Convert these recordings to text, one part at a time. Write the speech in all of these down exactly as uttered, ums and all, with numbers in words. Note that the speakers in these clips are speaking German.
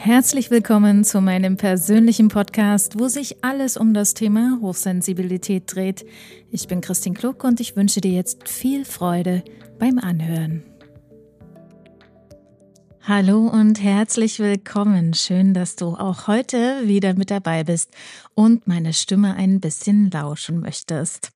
Herzlich willkommen zu meinem persönlichen Podcast, wo sich alles um das Thema Hochsensibilität dreht. Ich bin Christine Kluck und ich wünsche dir jetzt viel Freude beim Anhören. Hallo und herzlich willkommen. Schön, dass du auch heute wieder mit dabei bist und meine Stimme ein bisschen lauschen möchtest.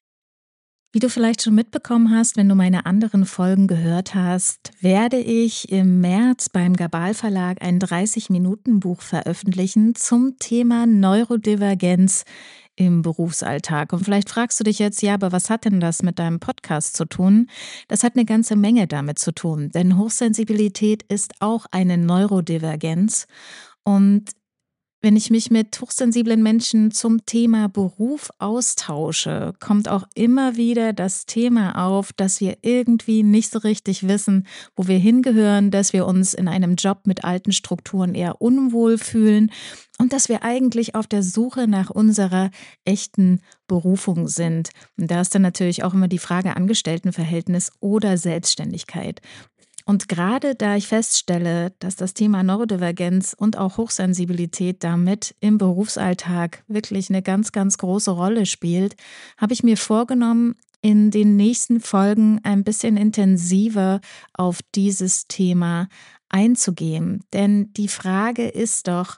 Wie du vielleicht schon mitbekommen hast, wenn du meine anderen Folgen gehört hast, werde ich im März beim Gabal Verlag ein dreißig-Minuten-Buch veröffentlichen zum Thema Neurodivergenz im Berufsalltag. Und vielleicht fragst du dich jetzt, ja, aber was hat denn das mit deinem Podcast zu tun? Das hat eine ganze Menge damit zu tun, denn Hochsensibilität ist auch eine Neurodivergenz. Und wenn ich mich mit hochsensiblen Menschen zum Thema Beruf austausche, kommt auch immer wieder das Thema auf, dass wir irgendwie nicht so richtig wissen, wo wir hingehören, dass wir uns in einem Job mit alten Strukturen eher unwohl fühlen und dass wir eigentlich auf der Suche nach unserer echten Berufung sind. Und da ist dann natürlich auch immer die Frage Angestelltenverhältnis oder Selbstständigkeit. Und gerade da ich feststelle, dass das Thema Neurodivergenz und auch Hochsensibilität damit im Berufsalltag wirklich eine ganz, ganz große Rolle spielt, habe ich mir vorgenommen, in den nächsten Folgen ein bisschen intensiver auf dieses Thema einzugehen. Denn die Frage ist doch,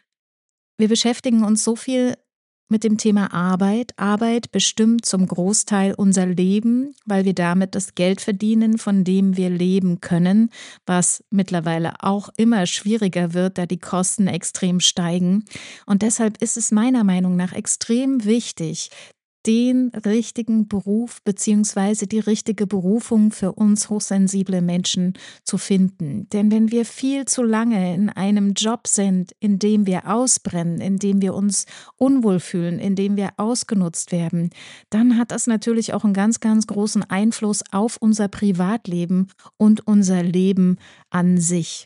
wir beschäftigen uns so viel mit dem Thema Arbeit. Arbeit bestimmt zum Großteil unser Leben, weil wir damit das Geld verdienen, von dem wir leben können, was mittlerweile auch immer schwieriger wird, da die Kosten extrem steigen. Und deshalb ist es meiner Meinung nach extrem wichtig, den richtigen Beruf bzw. die richtige Berufung für uns hochsensible Menschen zu finden. Denn wenn wir viel zu lange in einem Job sind, in dem wir ausbrennen, in dem wir uns unwohl fühlen, in dem wir ausgenutzt werden, dann hat das natürlich auch einen ganz, ganz großen Einfluss auf unser Privatleben und unser Leben an sich.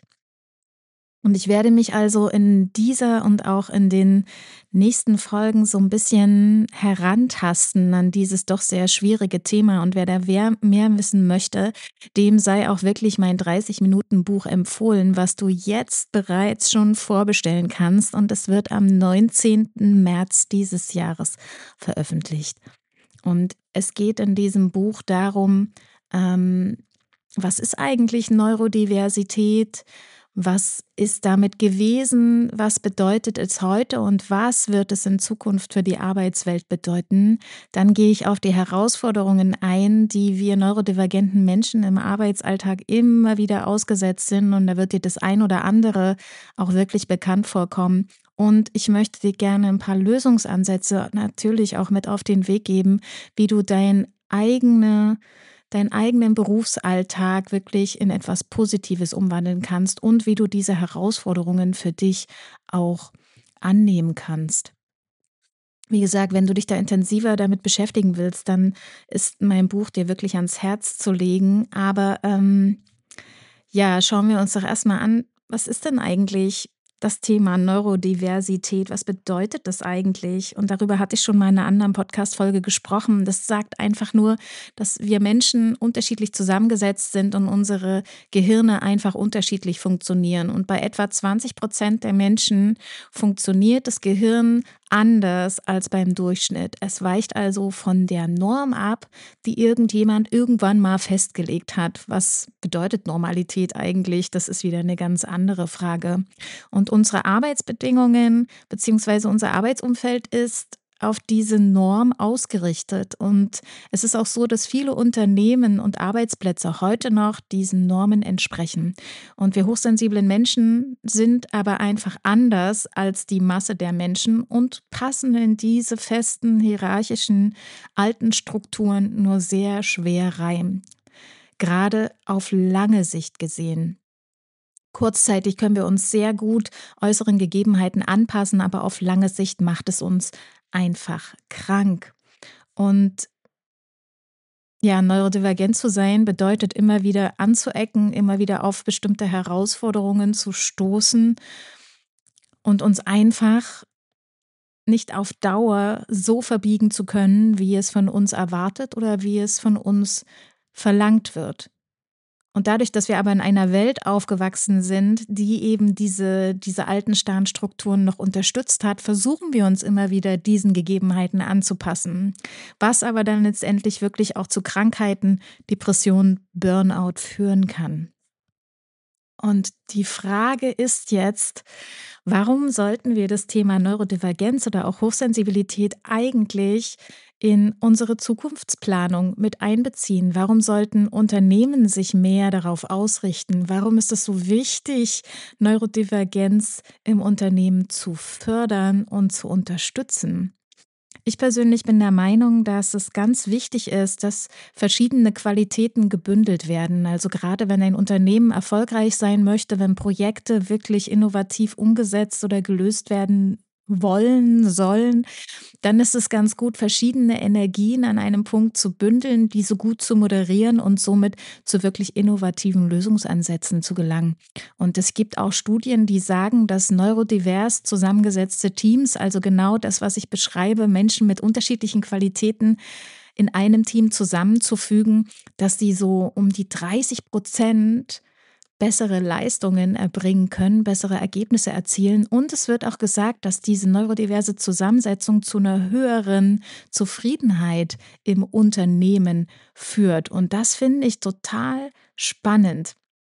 Und ich werde mich also in dieser und auch in den nächsten Folgen so ein bisschen herantasten an dieses doch sehr schwierige Thema. Und wer da wer mehr wissen möchte, dem sei auch wirklich mein dreißig-Minuten-Buch empfohlen, was du jetzt bereits schon vorbestellen kannst. Und es wird am neunzehnten März dieses Jahres veröffentlicht. Und es geht in diesem Buch darum, ähm, was ist eigentlich Neurodiversität? Was ist damit gewesen? Was bedeutet es heute und was wird es in Zukunft für die Arbeitswelt bedeuten? Dann gehe ich auf die Herausforderungen ein, die wir neurodivergenten Menschen im Arbeitsalltag immer wieder ausgesetzt sind. Und da wird dir das ein oder andere auch wirklich bekannt vorkommen. Und ich möchte dir gerne ein paar Lösungsansätze natürlich auch mit auf den Weg geben, wie du dein eigene deinen eigenen Berufsalltag wirklich in etwas Positives umwandeln kannst und wie du diese Herausforderungen für dich auch annehmen kannst. Wie gesagt, wenn du dich da intensiver damit beschäftigen willst, dann ist mein Buch dir wirklich ans Herz zu legen. Aber ähm, ja, schauen wir uns doch erstmal an, was ist denn eigentlich das Thema Neurodiversität? Was bedeutet das eigentlich? Und darüber hatte ich schon mal in einer anderen Podcast-Folge gesprochen. Das sagt einfach nur, dass wir Menschen unterschiedlich zusammengesetzt sind und unsere Gehirne einfach unterschiedlich funktionieren. Und bei etwa zwanzig Prozent der Menschen funktioniert das Gehirn anders als beim Durchschnitt. Es weicht also von der Norm ab, die irgendjemand irgendwann mal festgelegt hat. Was bedeutet Normalität eigentlich? Das ist wieder eine ganz andere Frage. Und unsere Arbeitsbedingungen bzw. unser Arbeitsumfeld ist auf diese Norm ausgerichtet. Und es ist auch so, dass viele Unternehmen und Arbeitsplätze heute noch diesen Normen entsprechen. Und wir hochsensiblen Menschen sind aber einfach anders als die Masse der Menschen und passen in diese festen, hierarchischen, alten Strukturen nur sehr schwer rein. Gerade auf lange Sicht gesehen. Kurzzeitig können wir uns sehr gut äußeren Gegebenheiten anpassen, aber auf lange Sicht macht es uns einfach krank. Und ja, neurodivergent zu sein bedeutet immer wieder anzuecken, immer wieder auf bestimmte Herausforderungen zu stoßen und uns einfach nicht auf Dauer so verbiegen zu können, wie es von uns erwartet oder wie es von uns verlangt wird. Und dadurch, dass wir aber in einer Welt aufgewachsen sind, die eben diese, diese alten starren Strukturen noch unterstützt hat, versuchen wir uns immer wieder diesen Gegebenheiten anzupassen. Was aber dann letztendlich wirklich auch zu Krankheiten, Depressionen, Burnout führen kann. Und die Frage ist jetzt, warum sollten wir das Thema Neurodivergenz oder auch Hochsensibilität eigentlich in unsere Zukunftsplanung mit einbeziehen? Warum sollten Unternehmen sich mehr darauf ausrichten? Warum ist es so wichtig, Neurodivergenz im Unternehmen zu fördern und zu unterstützen? Ich persönlich bin der Meinung, dass es ganz wichtig ist, dass verschiedene Qualitäten gebündelt werden. Also gerade wenn ein Unternehmen erfolgreich sein möchte, wenn Projekte wirklich innovativ umgesetzt oder gelöst werden wollen, sollen, dann ist es ganz gut, verschiedene Energien an einem Punkt zu bündeln, diese gut zu moderieren und somit zu wirklich innovativen Lösungsansätzen zu gelangen. Und es gibt auch Studien, die sagen, dass neurodivers zusammengesetzte Teams, also genau das, was ich beschreibe, Menschen mit unterschiedlichen Qualitäten in einem Team zusammenzufügen, dass die so um die dreißig Prozent bessere Leistungen erbringen können, bessere Ergebnisse erzielen. Und es wird auch gesagt, dass diese neurodiverse Zusammensetzung zu einer höheren Zufriedenheit im Unternehmen führt. Und das finde ich total spannend.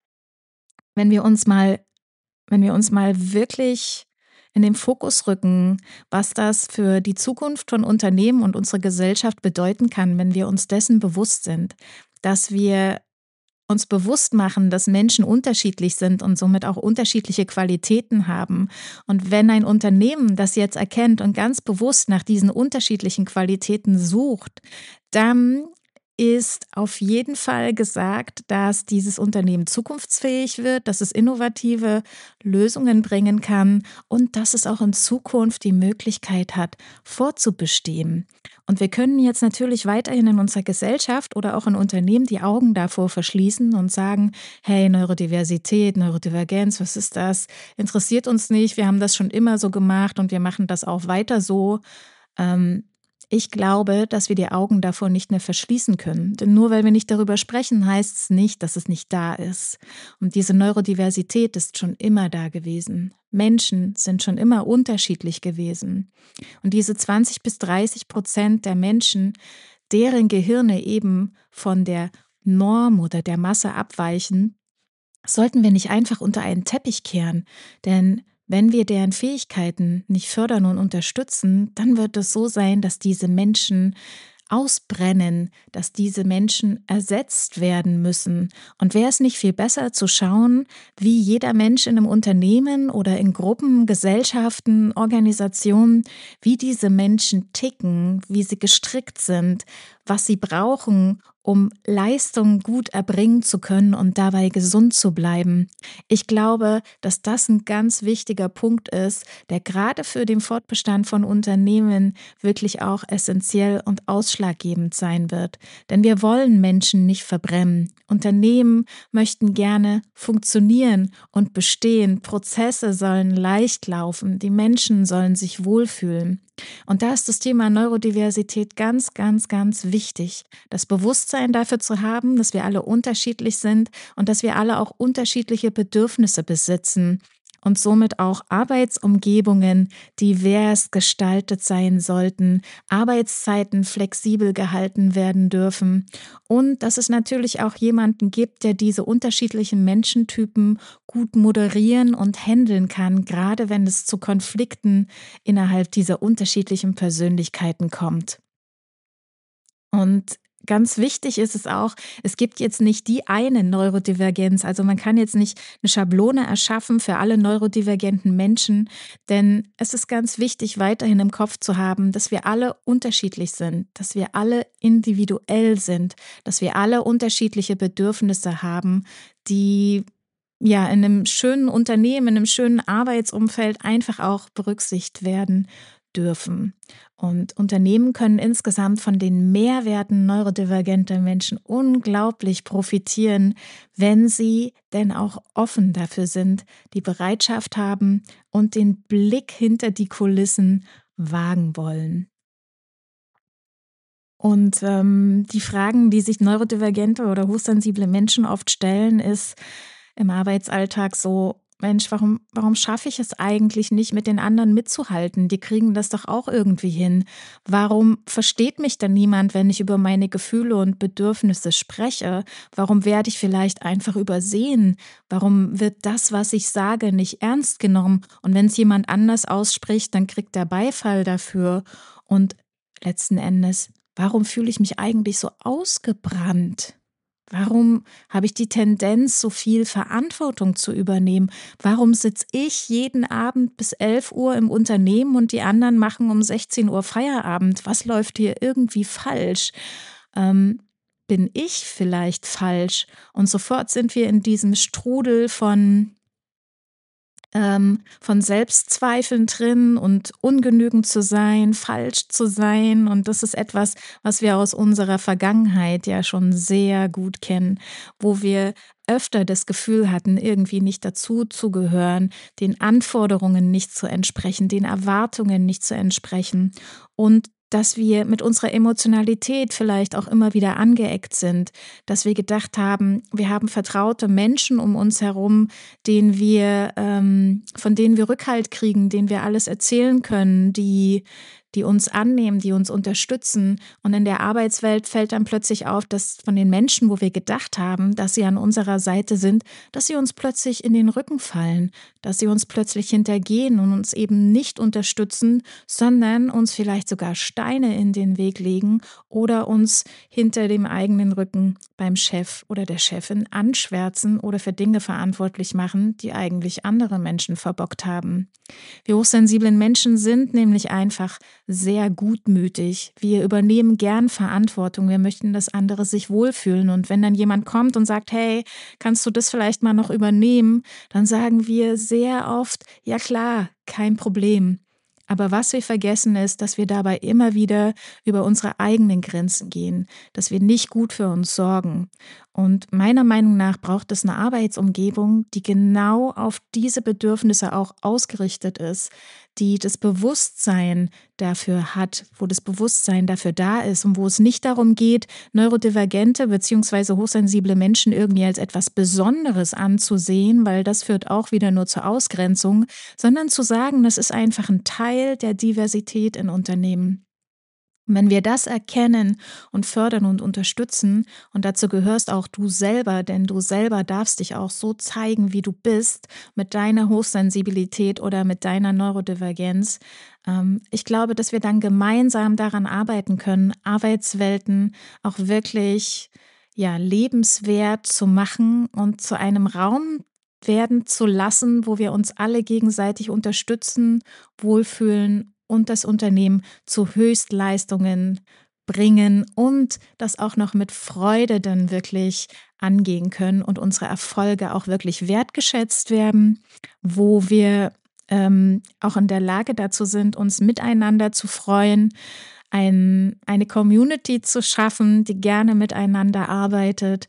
Wenn wir uns mal, wenn wir uns mal wirklich in den Fokus rücken, was das für die Zukunft von Unternehmen und unsere Gesellschaft bedeuten kann, wenn wir uns dessen bewusst sind, dass wir uns bewusst machen, dass Menschen unterschiedlich sind und somit auch unterschiedliche Qualitäten haben. Und wenn ein Unternehmen das jetzt erkennt und ganz bewusst nach diesen unterschiedlichen Qualitäten sucht, dann ist auf jeden Fall gesagt, dass dieses Unternehmen zukunftsfähig wird, dass es innovative Lösungen bringen kann und dass es auch in Zukunft die Möglichkeit hat, fortzubestehen. Und wir können jetzt natürlich weiterhin in unserer Gesellschaft oder auch in Unternehmen die Augen davor verschließen und sagen, hey, Neurodiversität, Neurodivergenz, was ist das? Interessiert uns nicht, wir haben das schon immer so gemacht und wir machen das auch weiter so. Ähm, Ich glaube, dass wir die Augen davor nicht mehr verschließen können. Denn nur weil wir nicht darüber sprechen, heißt es nicht, dass es nicht da ist. Und diese Neurodiversität ist schon immer da gewesen. Menschen sind schon immer unterschiedlich gewesen. Und diese zwanzig bis dreißig Prozent der Menschen, deren Gehirne eben von der Norm oder der Masse abweichen, sollten wir nicht einfach unter einen Teppich kehren. Denn wenn wir deren Fähigkeiten nicht fördern und unterstützen, dann wird es so sein, dass diese Menschen ausbrennen, dass diese Menschen ersetzt werden müssen. Und wäre es nicht viel besser zu schauen, wie jeder Mensch in einem Unternehmen oder in Gruppen, Gesellschaften, Organisationen, wie diese Menschen ticken, wie sie gestrickt sind, was sie brauchen, um Leistung gut erbringen zu können und dabei gesund zu bleiben. Ich glaube, dass das ein ganz wichtiger Punkt ist, der gerade für den Fortbestand von Unternehmen wirklich auch essentiell und ausschlaggebend sein wird. Denn wir wollen Menschen nicht verbrennen. Unternehmen möchten gerne funktionieren und bestehen. Prozesse sollen leicht laufen. Die Menschen sollen sich wohlfühlen. Und da ist das Thema Neurodiversität ganz, ganz, ganz wichtig. Das Bewusstsein dafür zu haben, dass wir alle unterschiedlich sind und dass wir alle auch unterschiedliche Bedürfnisse besitzen und somit auch Arbeitsumgebungen divers gestaltet sein sollten, Arbeitszeiten flexibel gehalten werden dürfen und dass es natürlich auch jemanden gibt, der diese unterschiedlichen Menschentypen gut moderieren und handeln kann, gerade wenn es zu Konflikten innerhalb dieser unterschiedlichen Persönlichkeiten kommt. Und ganz wichtig ist es auch, es gibt jetzt nicht die eine Neurodivergenz. Also man kann jetzt nicht eine Schablone erschaffen für alle neurodivergenten Menschen, denn es ist ganz wichtig, weiterhin im Kopf zu haben, dass wir alle unterschiedlich sind, dass wir alle individuell sind, dass wir alle unterschiedliche Bedürfnisse haben, die ja in einem schönen Unternehmen, in einem schönen Arbeitsumfeld einfach auch berücksichtigt werden dürfen. Und Unternehmen können insgesamt von den Mehrwerten neurodivergenter Menschen unglaublich profitieren, wenn sie denn auch offen dafür sind, die Bereitschaft haben und den Blick hinter die Kulissen wagen wollen. Und ähm, die Fragen, die sich neurodivergente oder hochsensible Menschen oft stellen, ist im Arbeitsalltag so: Mensch, warum, warum schaffe ich es eigentlich nicht, mit den anderen mitzuhalten? Die kriegen das doch auch irgendwie hin. Warum versteht mich denn niemand, wenn ich über meine Gefühle und Bedürfnisse spreche? Warum werde ich vielleicht einfach übersehen? Warum wird das, was ich sage, nicht ernst genommen? Und wenn es jemand anders ausspricht, dann kriegt er Beifall dafür. Und letzten Endes, warum fühle ich mich eigentlich so ausgebrannt? Warum habe ich die Tendenz, so viel Verantwortung zu übernehmen? Warum sitze ich jeden Abend bis elf Uhr im Unternehmen und die anderen machen um sechzehn Uhr Feierabend? Was läuft hier irgendwie falsch? Ähm, bin ich vielleicht falsch? Und sofort sind wir in diesem Strudel von ähm, von Selbstzweifeln drin und ungenügend zu sein, falsch zu sein. Und das ist etwas, was wir aus unserer Vergangenheit ja schon sehr gut kennen, wo wir öfter das Gefühl hatten, irgendwie nicht dazu zu gehören, den Anforderungen nicht zu entsprechen, den Erwartungen nicht zu entsprechen und dass wir mit unserer Emotionalität vielleicht auch immer wieder angeeckt sind, dass wir gedacht haben, wir haben vertraute Menschen um uns herum, denen wir, ähm, von denen wir Rückhalt kriegen, denen wir alles erzählen können, die, die uns annehmen, die uns unterstützen. Und in der Arbeitswelt fällt dann plötzlich auf, dass von den Menschen, wo wir gedacht haben, dass sie an unserer Seite sind, dass sie uns plötzlich in den Rücken fallen, dass sie uns plötzlich hintergehen und uns eben nicht unterstützen, sondern uns vielleicht sogar Steine in den Weg legen oder uns hinter dem eigenen Rücken beim Chef oder der Chefin anschwärzen oder für Dinge verantwortlich machen, die eigentlich andere Menschen verbockt haben. Wir hochsensiblen Menschen sind nämlich einfach sehr gutmütig. Wir übernehmen gern Verantwortung. Wir möchten, dass andere sich wohlfühlen. Und wenn dann jemand kommt und sagt, hey, kannst du das vielleicht mal noch übernehmen? Dann sagen wir sehr oft, ja klar, kein Problem. Aber was wir vergessen ist, dass wir dabei immer wieder über unsere eigenen Grenzen gehen, dass wir nicht gut für uns sorgen. Und meiner Meinung nach braucht es eine Arbeitsumgebung, die genau auf diese Bedürfnisse auch ausgerichtet ist, die das Bewusstsein dafür hat, wo das Bewusstsein dafür da ist und wo es nicht darum geht, neurodivergente bzw. hochsensible Menschen irgendwie als etwas Besonderes anzusehen, weil das führt auch wieder nur zur Ausgrenzung, sondern zu sagen, das ist einfach ein Teil der Diversität in Unternehmen. Und wenn wir das erkennen und fördern und unterstützen, und dazu gehörst auch du selber, denn du selber darfst dich auch so zeigen, wie du bist, mit deiner Hochsensibilität oder mit deiner Neurodivergenz. Ähm, ich glaube, dass wir dann gemeinsam daran arbeiten können, Arbeitswelten auch wirklich, ja, lebenswert zu machen und zu einem Raum werden zu lassen, wo wir uns alle gegenseitig unterstützen, wohlfühlen und das Unternehmen zu Höchstleistungen bringen und das auch noch mit Freude dann wirklich angehen können und unsere Erfolge auch wirklich wertgeschätzt werden, wo wir ähm, auch in der Lage dazu sind, uns miteinander zu freuen, ein, eine Community zu schaffen, die gerne miteinander arbeitet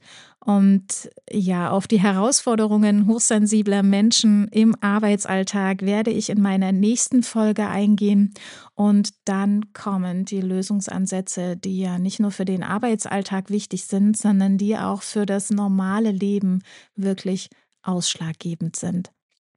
und ja, auf die Herausforderungen hochsensibler Menschen im Arbeitsalltag werde ich in meiner nächsten Folge eingehen. Und dann kommen die Lösungsansätze, die ja nicht nur für den Arbeitsalltag wichtig sind, sondern die auch für das normale Leben wirklich ausschlaggebend sind.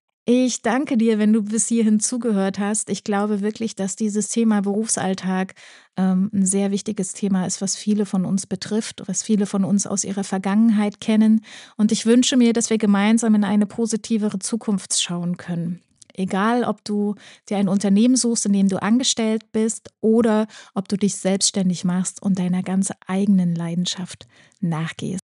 Ich danke dir, wenn du bis hierhin zugehört hast. Ich glaube wirklich, dass dieses Thema Berufsalltag ähm, ein sehr wichtiges Thema ist, was viele von uns betrifft, was viele von uns aus ihrer Vergangenheit kennen. Und ich wünsche mir, dass wir gemeinsam in eine positivere Zukunft schauen können. Egal, ob du dir ein Unternehmen suchst, in dem du angestellt bist, oder ob du dich selbstständig machst und deiner ganz eigenen Leidenschaft nachgehst.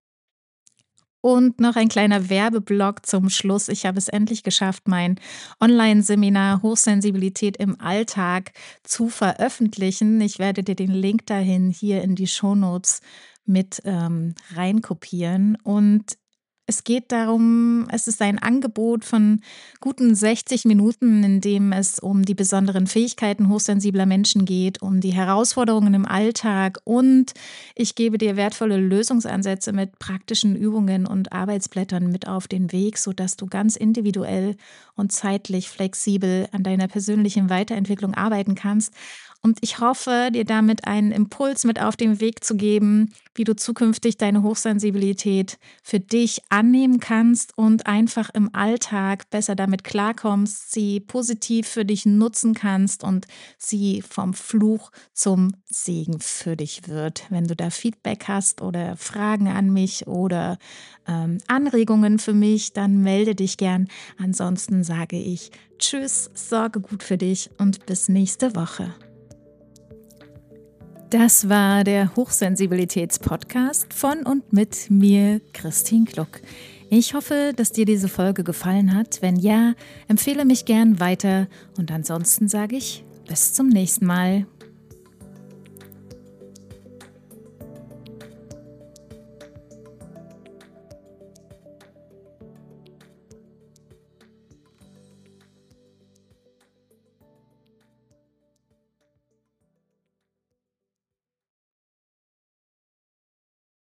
Und noch ein kleiner Werbeblock zum Schluss. Ich habe es endlich geschafft, mein Online-Seminar Hochsensibilität im Alltag zu veröffentlichen. Ich werde dir den Link dahin hier in die Shownotes mit ähm, reinkopieren. Und es geht darum, es ist ein Angebot von guten sechzig Minuten, in dem es um die besonderen Fähigkeiten hochsensibler Menschen geht, um die Herausforderungen im Alltag, und ich gebe dir wertvolle Lösungsansätze mit praktischen Übungen und Arbeitsblättern mit auf den Weg, sodass du ganz individuell und zeitlich flexibel an deiner persönlichen Weiterentwicklung arbeiten kannst. Und ich hoffe, dir damit einen Impuls mit auf den Weg zu geben, wie du zukünftig deine Hochsensibilität für dich annehmen kannst und einfach im Alltag besser damit klarkommst, sie positiv für dich nutzen kannst und sie vom Fluch zum Segen für dich wird. Wenn du da Feedback hast oder Fragen an mich oder ähm, Anregungen für mich, dann melde dich gern. Ansonsten sage ich Tschüss, sorge gut für dich und bis nächste Woche. Das war der Hochsensibilitäts-Podcast von und mit mir, Christine Kluck. Ich hoffe, dass dir diese Folge gefallen hat. Wenn ja, empfehle mich gern weiter und ansonsten sage ich bis zum nächsten Mal.